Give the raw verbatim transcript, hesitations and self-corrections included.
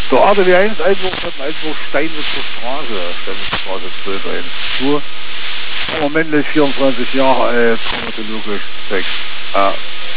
Der A D W eins, Einwurf von Einwurf Steinwitzer Straße, Steinwitzer Straße zwölf eins zu. Aber männlich vierundzwanzig Jahre alt, chromatologisch sechs A.